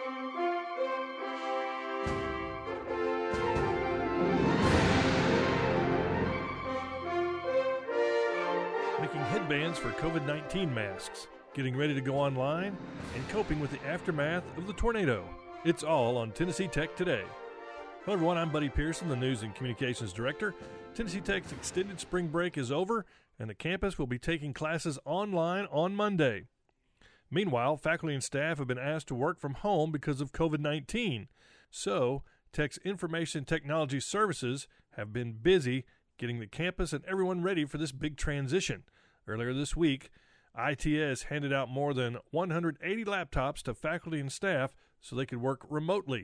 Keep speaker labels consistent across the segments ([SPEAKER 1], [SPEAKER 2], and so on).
[SPEAKER 1] Making headbands for COVID-19 masks, getting ready to go online, and coping with the aftermath of the tornado. It's all on Tennessee Tech Today. Hello everyone, I'm Buddy Pearson, the News and Communications Director. Tennessee Tech's extended spring break is over, and the campus will be taking classes online on Monday. Meanwhile, faculty and staff have been asked to work from home because of COVID-19. So, Tech's Information Technology Services have been busy getting the campus and everyone ready for this big transition. Earlier this week, ITS handed out more than 180 laptops to faculty and staff so they could work remotely.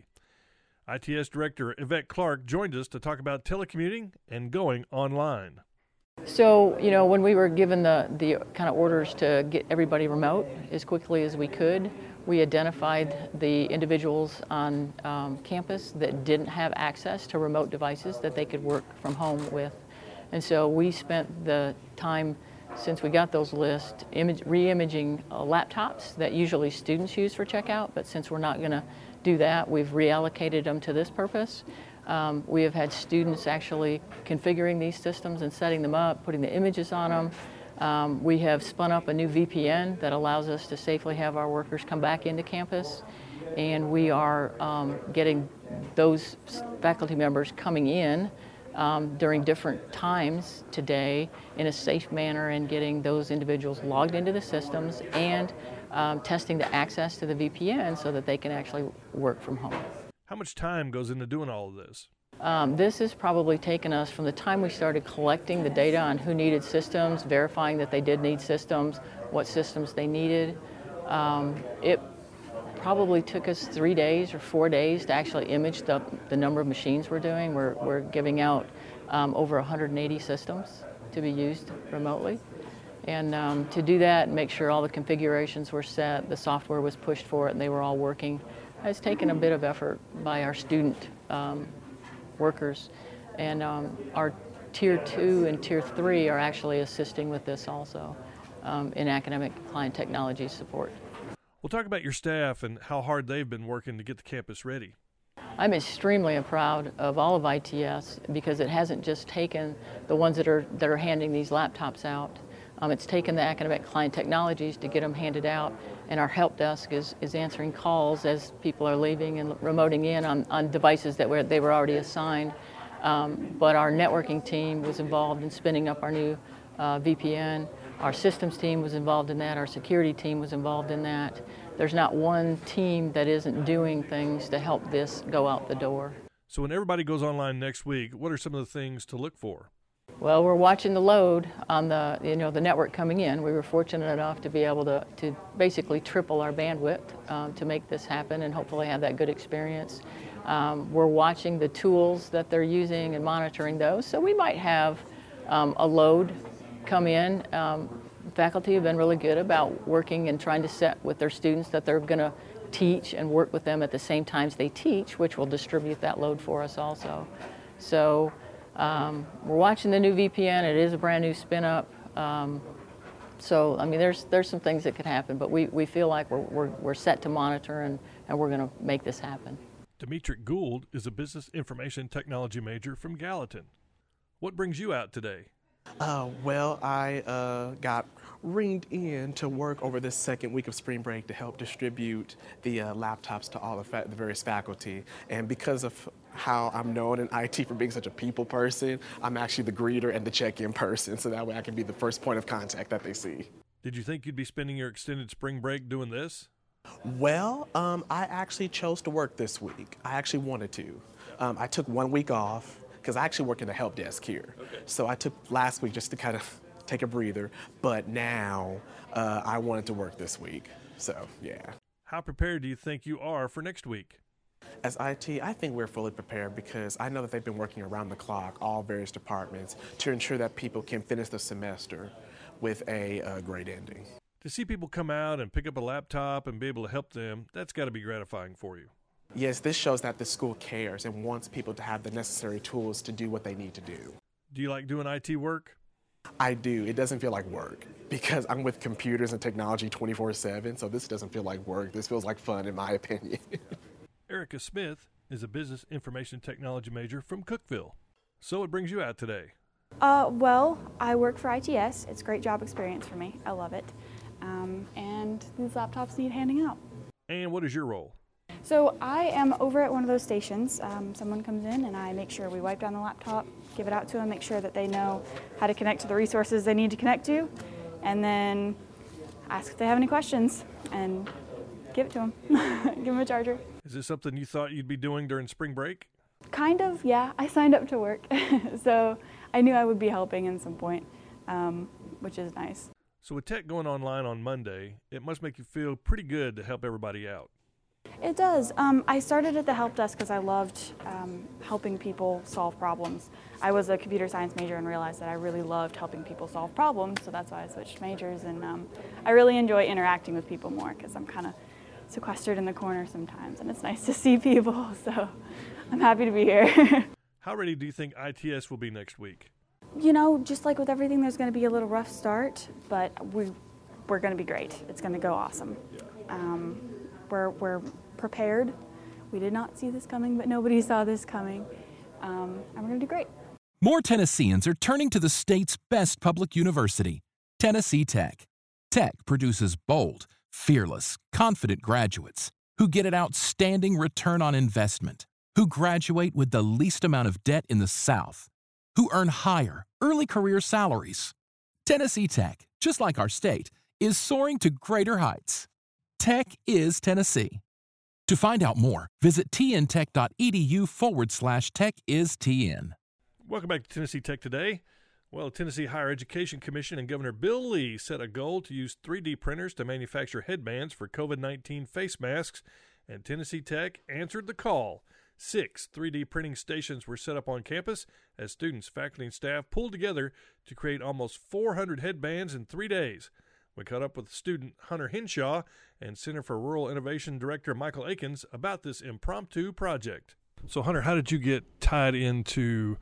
[SPEAKER 1] ITS Director Yvette Clark joined us to talk about telecommuting and going online.
[SPEAKER 2] So, when we were given the kind of orders to get everybody remote as quickly as we could, we identified the individuals on campus that didn't have access to remote devices that they could work from home with. And so we spent the time since we got those lists re-imaging laptops that usually students use for checkout, but since we're not going to do that, we've reallocated them to this purpose. We have had students actually configuring these systems and setting them up, putting the images on them. We have spun up a new VPN that allows us to safely have our workers come back into campus, and we are getting those faculty members coming in during different times today in a safe manner and getting those individuals logged into the systems and testing the access to the VPN so that they can actually work from home.
[SPEAKER 1] How much time goes into doing all of this?
[SPEAKER 2] This has probably taken us from the time we started collecting the data on who needed systems, verifying that they did need systems, what systems they needed. It probably took us 3 days or 4 days to actually image the number of machines we're doing. We're giving out over 180 systems to be used remotely. And to do that and make sure all the configurations were set, the software was pushed for it, and they were all working, has taken a bit of effort by our student workers. And our Tier 2 and Tier 3 are actually assisting with this also in academic client technology support.
[SPEAKER 1] We'll talk about your staff and how hard they've been working to get the campus ready.
[SPEAKER 2] I'm extremely proud of all of ITS because it hasn't just taken the ones that are handing these laptops out. It's taken the academic client technologies to get them handed out, and our help desk is answering calls as people are leaving and remoting in on devices that they were already assigned. But our networking team was involved in spinning up our new VPN. Our systems team was involved in that. Our security team was involved in that. There's not one team that isn't doing things to help this go out the door.
[SPEAKER 1] So when everybody goes online next week, what are some of the things to look for?
[SPEAKER 2] Well, we're watching the load on the network coming in. We were fortunate enough to be able to basically triple our bandwidth to make this happen and hopefully have that good experience. We're watching the tools that they're using and monitoring those. So we might have a load come in. Faculty have been really good about working and trying to set with their students that they're going to teach and work with them at the same times they teach, which will distribute that load for us also. So we're watching the new VPN. It is a brand new spin up. So I mean, there's some things that could happen, but we feel like we're set to monitor and we're going to make this happen.
[SPEAKER 1] Demetric Gould is a business information technology major from Gallatin. What brings you out today?
[SPEAKER 3] Well, I got ringed in to work over this second week of spring break to help distribute the laptops to all the various faculty. And because of how I'm known in IT for being such a people person, I'm actually the greeter and the check-in person, so that way I can be the first point of contact that they see.
[SPEAKER 1] Did you think you'd be spending your extended spring break doing this?
[SPEAKER 3] Well, I actually chose to work this week. I actually wanted to. I took 1 week off, because I actually work in the help desk here. Okay. So I took last week just to kind of take a breather, but now I wanted to work this week, so yeah.
[SPEAKER 1] How prepared do you think you are for next week?
[SPEAKER 3] As IT, I think we're fully prepared because I know that they've been working around the clock, all various departments, to ensure that people can finish the semester with a great ending.
[SPEAKER 1] To see people come out and pick up a laptop and be able to help them, that's got to be gratifying for you.
[SPEAKER 3] Yes, this shows that the school cares and wants people to have the necessary tools to do what they need to do.
[SPEAKER 1] Do you like doing IT work?
[SPEAKER 3] I do. It doesn't feel like work because I'm with computers and technology 24/7, so this doesn't feel like work. This feels like fun, in my opinion.
[SPEAKER 1] Erica Smith is a business information technology major from Cookeville. So what brings you out today?
[SPEAKER 4] Well, I work for ITS. It's a great job experience for me. I love it. And these laptops need handing out.
[SPEAKER 1] And what is your role?
[SPEAKER 4] So I am over at one of those stations. Someone comes in and I make sure we wipe down the laptop, give it out to them, make sure that they know how to connect to the resources they need to connect to, and then ask if they have any questions and give it to them. Give them a charger.
[SPEAKER 1] Is this something you thought you'd be doing during spring break?
[SPEAKER 4] Kind of, yeah. I signed up to work, so I knew I would be helping at some point, which is nice.
[SPEAKER 1] So with tech going online on Monday, it must make you feel pretty good to help everybody out.
[SPEAKER 4] It does. I started at the help desk because I loved helping people solve problems. I was a computer science major and realized that I really loved helping people solve problems, so that's why I switched majors. And I really enjoy interacting with people more because I'm kind of sequestered in the corner sometimes, and it's nice to see people, so I'm happy to be here.
[SPEAKER 1] How ready do you think ITS will be next week?
[SPEAKER 4] You know, just like with everything, there's going to be a little rough start, but we're going to be great. It's going to go awesome. We're prepared. We did not see this coming, but nobody saw this coming, and we're going to do great.
[SPEAKER 5] More Tennesseans are turning to the state's best public university, Tennessee Tech. Tech produces bold, fearless, confident graduates who get an outstanding return on investment, who graduate with the least amount of debt in the South, who earn higher, early career salaries. Tennessee Tech, just like our state, is soaring to greater heights. Tech is Tennessee. To find out more, visit tntech.edu/techistn.
[SPEAKER 1] Welcome back to Tennessee Tech Today. Well, the Tennessee Higher Education Commission and Governor Bill Lee set a goal to use 3D printers to manufacture headbands for COVID-19 face masks, and Tennessee Tech answered the call. 6 3D printing stations were set up on campus as students, faculty, and staff pulled together to create almost 400 headbands in 3 days. We caught up with student Hunter Henshaw and Center for Rural Innovation Director Michael Akins about this impromptu project. So, Hunter, how did you get tied into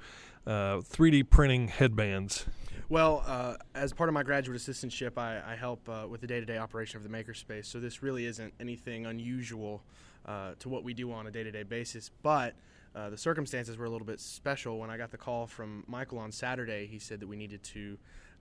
[SPEAKER 1] 3D printing headbands?
[SPEAKER 6] Well, as part of my graduate assistantship, I help with the day-to-day operation of the Makerspace, so this really isn't anything unusual to what we do on a day-to-day basis, but the circumstances were a little bit special. When I got the call from Michael on Saturday, he said that we needed to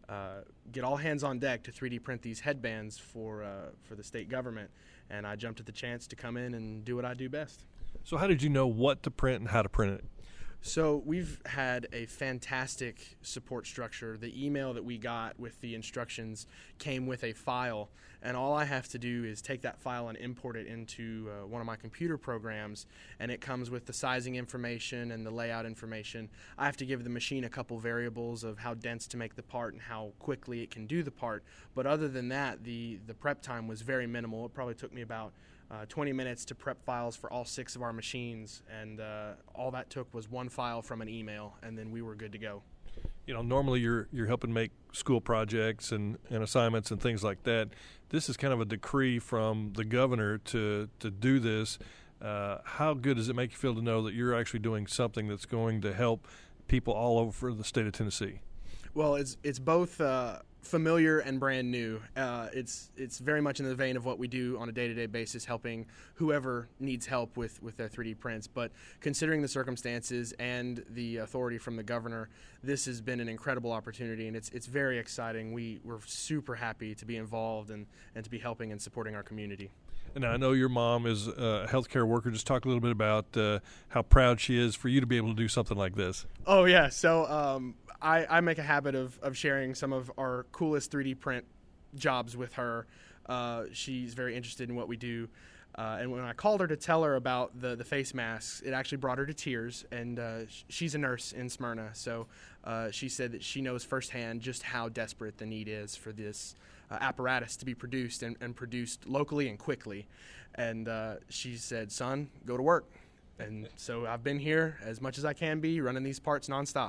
[SPEAKER 6] get all hands on deck to 3D print these headbands for the state government, and I jumped at the chance to come in and do what I do best.
[SPEAKER 1] So how did you know what to print and how to print it?
[SPEAKER 6] So we've had a fantastic support structure. The email that we got with the instructions came with a file, and all I have to do is take that file and import it into one of my computer programs, and it comes with the sizing information and the layout information. I have to give the machine a couple variables of how dense to make the part and how quickly it can do the part, but other than that, the prep time was very minimal. It probably took me about 20 minutes to prep files for all 6 of our machines, and all that took was one file from an email, and then we were good to go.
[SPEAKER 1] You know, normally you're helping make school projects and assignments and things like that. This is kind of a decree from the governor to do this. How good does it make you feel to know that you're actually doing something that's going to help people all over the state of Tennessee?
[SPEAKER 6] Well, it's both familiar and brand new. It's very much in the vein of what we do on a day-to-day basis, helping whoever needs help with their 3D prints. But considering the circumstances and the authority from the governor, this has been an incredible opportunity, and it's very exciting. We're super happy to be involved and to be helping and supporting our community.
[SPEAKER 1] And I know your mom is a healthcare worker. Just talk a little bit about how proud she is for you to be able to do something like this.
[SPEAKER 6] Oh, yeah. So I make a habit of sharing some of our coolest 3D print jobs with her. She's very interested in what we do. And when I called her to tell her about the face masks, it actually brought her to tears. And she's a nurse in Smyrna, so she said that she knows firsthand just how desperate the need is for this apparatus to be produced and produced locally and quickly. And she said, "Son, go to work." And so I've been here as much as I can be, running these parts nonstop.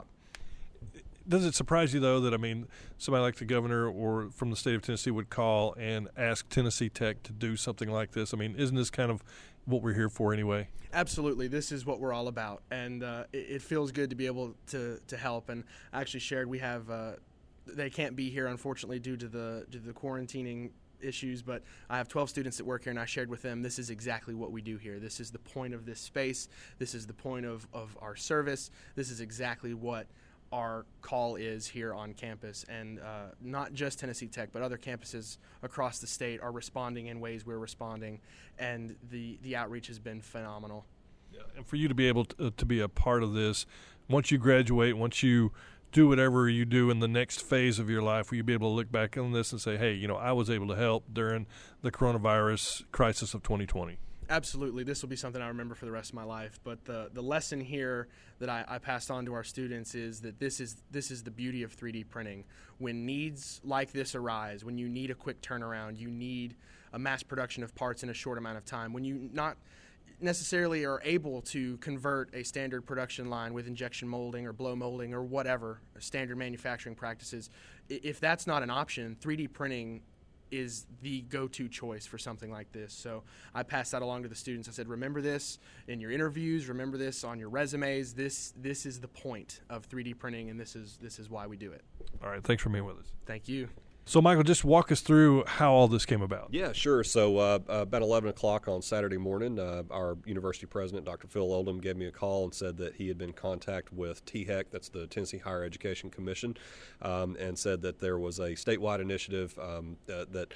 [SPEAKER 1] Does it surprise you, though, that, I mean, somebody like the governor or from the state of Tennessee would call and ask Tennessee Tech to do something like this? I mean, isn't this kind of what we're here for anyway?
[SPEAKER 6] Absolutely. This is what we're all about, and it feels good to be able to help. And I actually shared we have they can't be here, unfortunately, due to the quarantining issues, but I have 12 students that work here, and I shared with them, this is exactly what we do here. This is the point of this space. This is the point of our service. This is exactly what our call is here on campus. And not just Tennessee Tech, but other campuses across the state are responding in ways we're responding, and the outreach has been phenomenal.
[SPEAKER 1] Yeah. And for you to be able to be a part of this, once you graduate, once you do whatever you do in the next phase of your life, will you be able to look back on this and say, hey, I was able to help during the coronavirus crisis of 2020?
[SPEAKER 6] Absolutely. This will be something I remember for the rest of my life. But the lesson here that I passed on to our students is that this is the beauty of 3D printing. When needs like this arise, when you need a quick turnaround, you need a mass production of parts in a short amount of time, when you not necessarily are able to convert a standard production line with injection molding or blow molding or whatever, standard manufacturing practices, if that's not an option, 3D printing is the go-to choice for something like this. So I passed that along to the students. I said, remember this in your interviews, remember this on your resumes. This is the point of 3D printing, and this is why we do it.
[SPEAKER 1] All right, thanks for being with us.
[SPEAKER 6] Thank you.
[SPEAKER 1] So, Michael, just walk us through how all this came about.
[SPEAKER 7] Yeah, sure. So about 11 o'clock on Saturday morning, our university president, Dr. Phil Oldham, gave me a call and said that he had been in contact with THEC, that's the Tennessee Higher Education Commission, and said that there was a statewide initiative that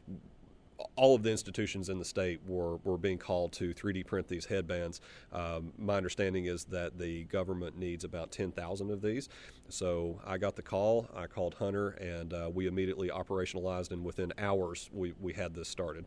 [SPEAKER 7] all of the institutions in the state were being called to 3D print these headbands. My understanding is that the government needs about 10,000 of these. So I got the call, I called Hunter, and we immediately operationalized, and within hours we had this started.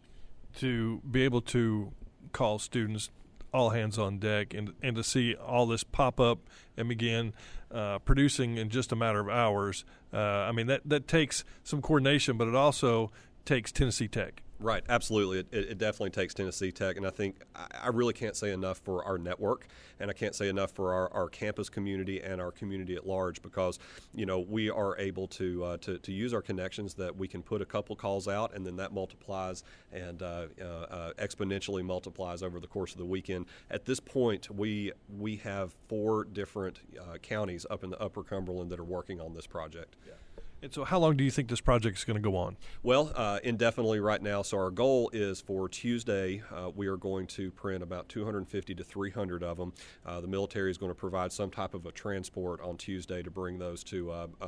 [SPEAKER 1] To be able to call students all hands on deck and to see all this pop up and begin producing in just a matter of hours, that takes some coordination, but it also takes Tennessee Tech.
[SPEAKER 7] Right, absolutely. It definitely takes Tennessee Tech, and I think I really can't say enough for our network, and I can't say enough for our campus community and our community at large, because we are able to use our connections, that we can put a couple calls out, and then that multiplies and exponentially multiplies over the course of the weekend. At this point, we have 4 different counties up in the Upper Cumberland that are working on this project. Yeah.
[SPEAKER 1] And so how long do you think this project is going to go on?
[SPEAKER 7] Well, indefinitely right now. So our goal is for Tuesday, we are going to print about 250 to 300 of them. The military is going to provide some type of a transport on Tuesday to bring those to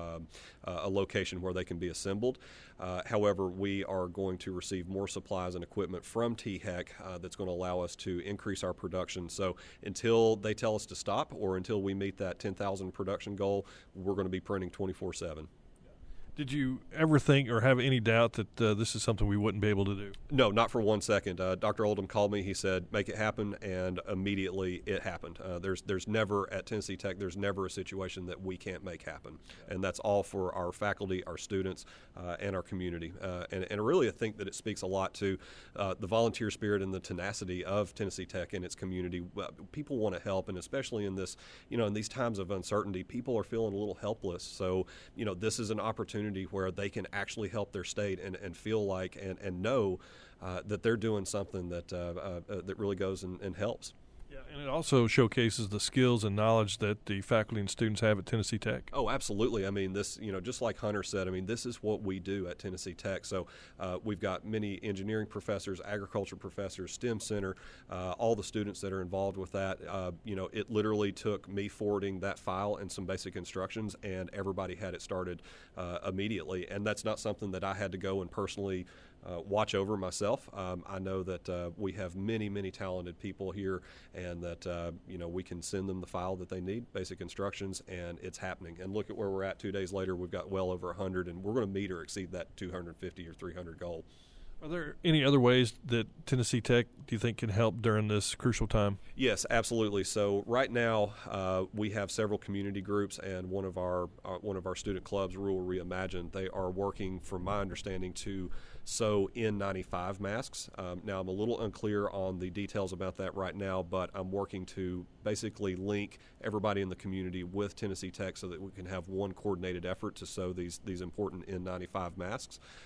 [SPEAKER 7] a location where they can be assembled. However, we are going to receive more supplies and equipment from THEC that's going to allow us to increase our production. So until they tell us to stop, or until we meet that 10,000 production goal, we're going to be printing 24/7.
[SPEAKER 1] Did you ever think or have any doubt that this is something we wouldn't be able to do?
[SPEAKER 7] No, not for 1 second. Dr. Oldham called me. He said, make it happen, and immediately it happened. There's never, at Tennessee Tech, there's never a situation that we can't make happen. And that's all for our faculty, our students, and our community. And really, I think that it speaks a lot to the volunteer spirit and the tenacity of Tennessee Tech and its community. People want to help, and especially in this, in these times of uncertainty, people are feeling a little helpless. So, this is an opportunity where they can actually help their state and feel like and know that they're doing something that really goes and helps.
[SPEAKER 1] Yeah, and it also showcases the skills and knowledge that the faculty and students have at Tennessee Tech.
[SPEAKER 7] Oh, absolutely. I mean, this, just like Hunter said, this is what we do at Tennessee Tech. So we've got many engineering professors, agriculture professors, STEM Center, all the students that are involved with that. It literally took me forwarding that file and some basic instructions, and everybody had it started immediately. And that's not something that I had to go and personally watch over myself. I know that we have many, many talented people here, and that we can send them the file that they need, basic instructions, and it's happening. And look at where we're at 2 days later. We've got well over 100, and we're going to meet or exceed that 250 or 300 goal.
[SPEAKER 1] Are there any other ways that Tennessee Tech, do you think, can help during this crucial time?
[SPEAKER 7] Yes, absolutely. So right now we have several community groups, and one of our student clubs, Rural Reimagined, they are working, from my understanding, to sew N95 masks. Now, I'm a little unclear on the details about that right now, but I'm working to basically link everybody in the community with Tennessee Tech so that we can have one coordinated effort to sew these important N95 masks.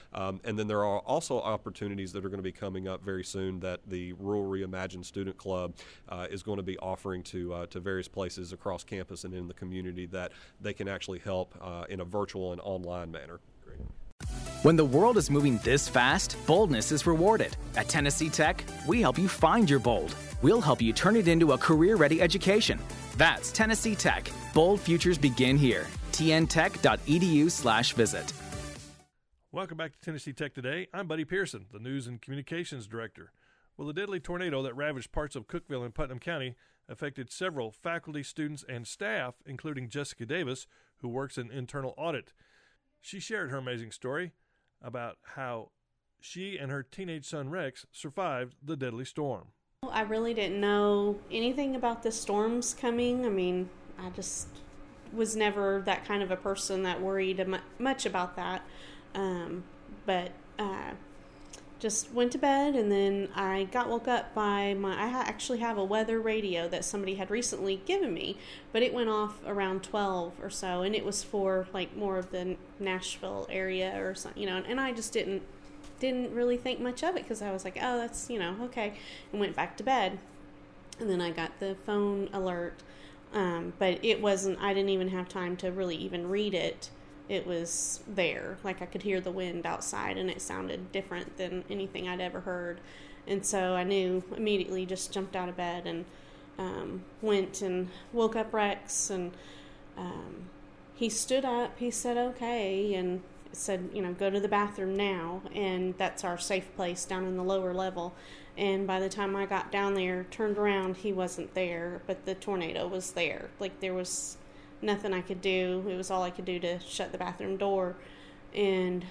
[SPEAKER 7] And then there are also opportunities that are going to be coming up very soon that the Rural Reimagined Student Club is going to be offering to various places across campus and in the community that they can actually help in a virtual and online manner.
[SPEAKER 8] When the world is moving this fast, boldness is rewarded. At Tennessee Tech, we help you find your bold. We'll help you turn it into a career-ready education. That's Tennessee Tech. Bold futures begin here. tntech.edu/visit.
[SPEAKER 1] Welcome back to Tennessee Tech Today. I'm Buddy Pearson, the News and Communications Director. Well, the deadly tornado that ravaged parts of Cookeville and Putnam County affected several faculty, students, and staff, including Jessica Davis, who works in internal audit. She shared her amazing story about how she and her teenage son Rex survived the deadly storm.
[SPEAKER 9] I really didn't know anything about the storms coming. I mean, I just was never that kind of a person that worried much about that. But just went to bed, and then I got woke up by I actually have a weather radio that somebody had recently given me, but it went off around 12 or so, and it was for like more of the Nashville area or something, and I just didn't really think much of it because I was like, oh, that's, okay, and went back to bed. And then I got the phone alert, but it wasn't, I didn't even have time to really even read it. It was there. Like I could hear the wind outside, and it sounded different than anything I'd ever heard. And so I knew immediately, just jumped out of bed and went and woke up Rex, and he stood up. He said, okay, and said, go to the bathroom now. And that's our safe place down in the lower level. And by the time I got down there, turned around, he wasn't there, but the tornado was there. Like there was nothing I could do. It was all I could do to shut the bathroom door. And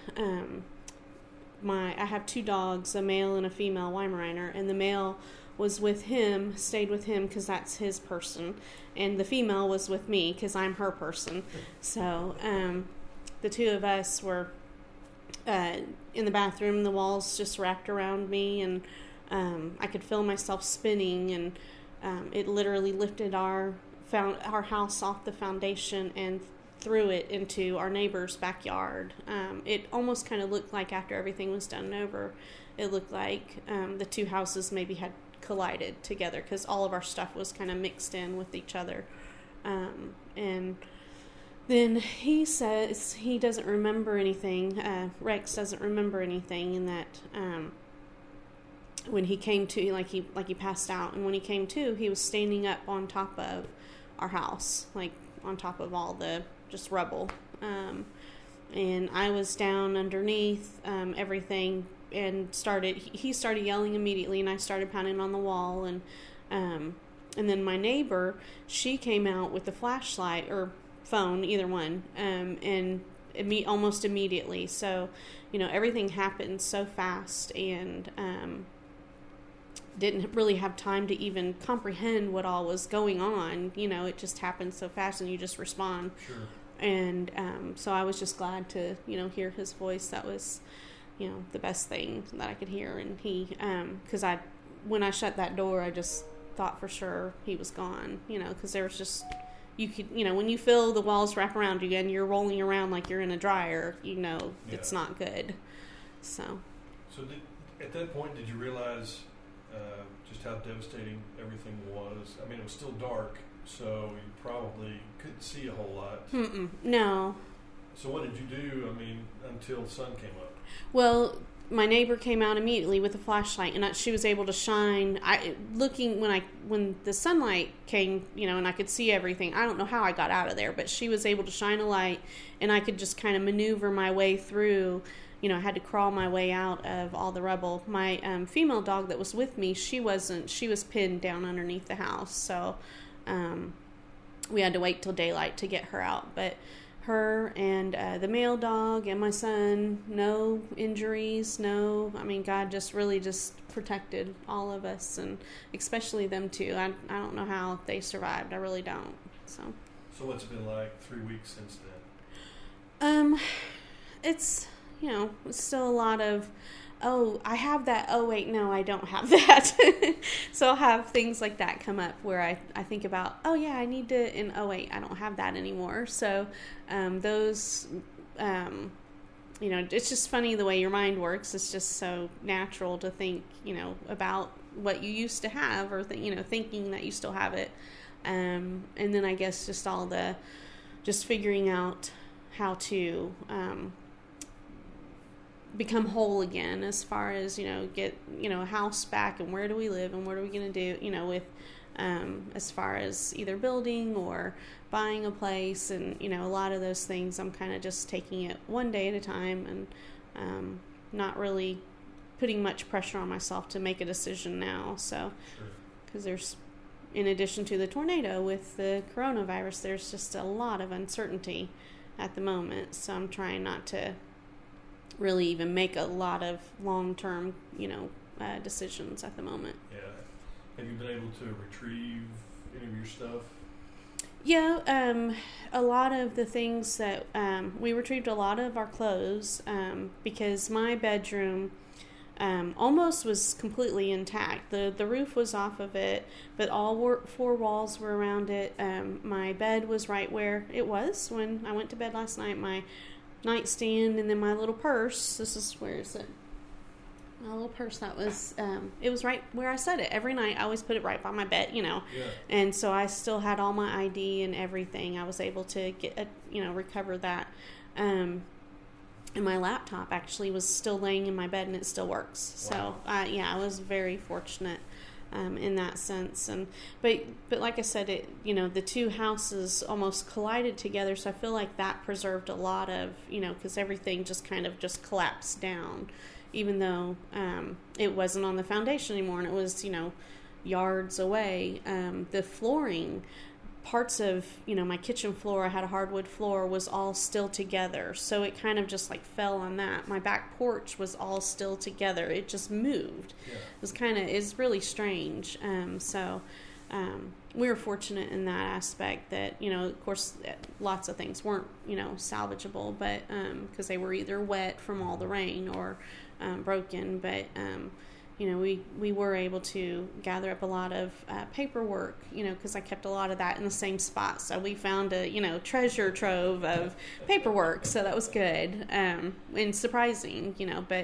[SPEAKER 9] I have 2 dogs, a male and a female Weimaraner, and the male was with him, stayed with him because that's his person, and the female was with me because I'm her person. So the 2 of us were in the bathroom. The walls just wrapped around me, and I could feel myself spinning, and it literally lifted our house off the foundation and threw it into our neighbor's backyard. It almost kind of looked like, after everything was done and over, it looked like the 2 houses maybe had collided together because all of our stuff was kind of mixed in with each other. And then he says he doesn't remember anything. Rex doesn't remember anything, and that when he came to, like he passed out, and when he came to, he was standing up on top of our house, like on top of all the just rubble, and I was down underneath everything, and he started yelling immediately, and I started pounding on the wall, and then my neighbor, she came out with the flashlight or phone, either one, and almost immediately. So everything happened so fast, and didn't really have time to even comprehend what all was going on. It just happened so fast, and you just respond.
[SPEAKER 1] Sure.
[SPEAKER 9] And so I was just glad to, hear his voice. That was, the best thing that I could hear. And he, because when I shut that door, I just thought for sure he was gone, because there was just, you could, when you feel the walls wrap around you and you're rolling around like you're in a dryer, it's not good. So
[SPEAKER 1] at that point, did you realize just how devastating everything was? I mean, it was still dark, so you probably couldn't see a whole lot.
[SPEAKER 9] No.
[SPEAKER 1] So what did you do, until the sun came up?
[SPEAKER 9] Well, my neighbor came out immediately with a flashlight, and she was able to shine. When the sunlight came, and I could see everything. I don't know how I got out of there, but she was able to shine a light, and I could just kind of maneuver my way through. I had to crawl my way out of all the rubble. My female dog that was with me, she was pinned down underneath the house, so we had to wait till daylight to get her out. But her and the male dog and my son, no injuries, God just really just protected all of us, and especially them too. I don't know how they survived. I really don't. So
[SPEAKER 1] what's it been like 3 weeks since
[SPEAKER 9] then? It's it's still a lot of, I have that, oh wait, no, I don't have that. So I'll have things like that come up where I think about, oh yeah, I need to, and oh wait, I don't have that anymore. So those it's just funny the way your mind works. It's just so natural to think, about what you used to have, or thinking that you still have it. And then I guess just figuring out how to become whole again, as far as, get, a house back, and where do we live, and what are we going to do, with as far as either building or buying a place, and, a lot of those things I'm kind of just taking it one day at a time, and not really putting much pressure on myself to make a decision now. So, because there's, in addition to the tornado with the coronavirus, there's just a lot of uncertainty at the moment. So I'm trying not to really even make a lot of long-term, decisions at the moment.
[SPEAKER 1] Yeah. Have you been able to retrieve any of your stuff?
[SPEAKER 9] Yeah, a lot of the things that we retrieved a lot of our clothes, because my bedroom almost was completely intact. The roof was off of it, but all four walls were around it. My bed was right where it was when I went to bed last night. My nightstand, and then my little purse. Where is it? My little purse, that was, it was right where I set it. Every night I always put it right by my bed,
[SPEAKER 1] Yeah.
[SPEAKER 9] And so I still had all my ID and everything. I was able to get, recover that. And my laptop actually was still laying in my bed, and it still works. Wow. So, I was very fortunate in that sense. But like I said, the two houses almost collided together, so I feel like that preserved a lot of, because everything just kind of just collapsed down, even though it wasn't on the foundation anymore, and it was, yards away. The flooring, parts of, my kitchen floor, I had a hardwood floor, was all still together. So it kind of just like fell on that. My back porch was all still together. It just moved. Yeah. It's really strange. We were fortunate in that aspect that, of course, lots of things weren't, salvageable, but because they were either wet from all the rain or broken. But we were able to gather up a lot of paperwork, because I kept a lot of that in the same spot. So we found a, treasure trove of paperwork. So that was good and surprising, but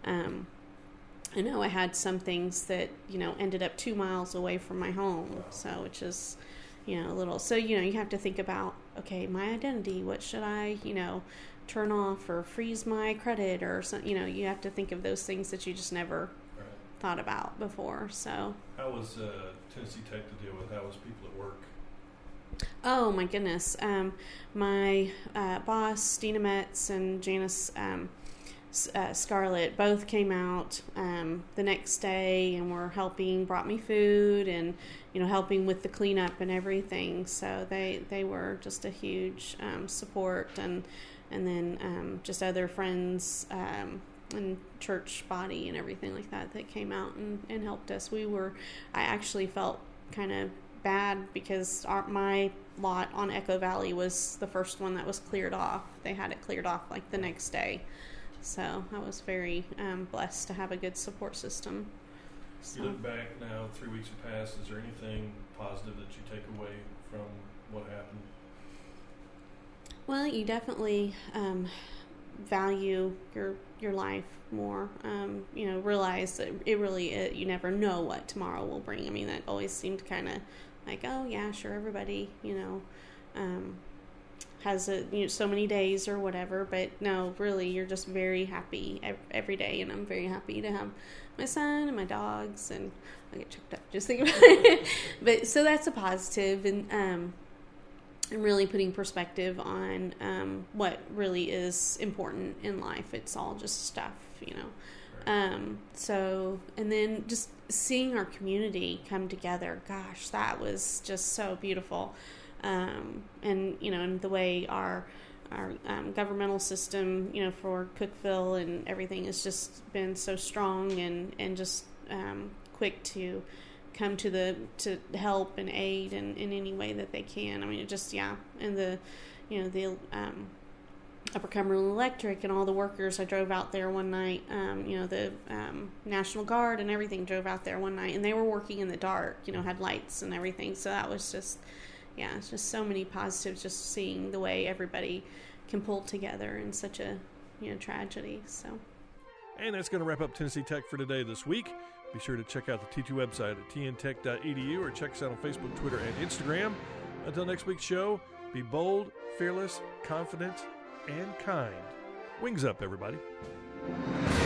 [SPEAKER 9] I know I had some things that, ended up 2 miles away from my home. So, which is, a little, so, you have to think about, okay, my identity, what should I, turn off or freeze my credit or something, you have to think of those things that you just never thought about before. So
[SPEAKER 1] how was Tennessee Tech to deal with? How was people at work?
[SPEAKER 9] Oh my goodness, my boss Dina Metz and Janice Scarlett both came out the next day and were brought me food and helping with the cleanup and everything. So they were just a huge support, and then just other friends and church body and everything like that came out and helped us. I actually felt kind of bad because my lot on Echo Valley was the first one that was cleared off. They had it cleared off like the next day. So I was very blessed to have a good support system. So.
[SPEAKER 1] You look back now, 3 weeks have passed. Is there anything positive that you take away from what happened?
[SPEAKER 9] Well, you definitely value your life more. Realize that it really you never know what tomorrow will bring. I mean, that always seemed kind of like, oh yeah, sure, everybody has so many days or whatever, but no, really, you're just very happy every day, and I'm very happy to have my son and my dogs, and I get choked up just thinking about it. But so that's a positive, and really putting perspective on what really is important in life. It's all just stuff, So, and then just seeing our community come together, gosh, that was just so beautiful. And and the way our governmental system, for Cookeville and everything has just been so strong and just quick to come to help and aid in any way that they can. I mean, it just, and the Upper Cumberland Electric and all the workers. I drove out there one night, the National Guard and everything drove out there one night, and they were working in the dark, had lights and everything. So that was just, it's just so many positives, just seeing the way everybody can pull together in such a tragedy. So.
[SPEAKER 1] And that's going to wrap up Tennessee Tech for today this week. Be sure to check out the T2 website at tntech.edu or check us out on Facebook, Twitter, and Instagram. Until next week's show, be bold, fearless, confident, and kind. Wings up, everybody.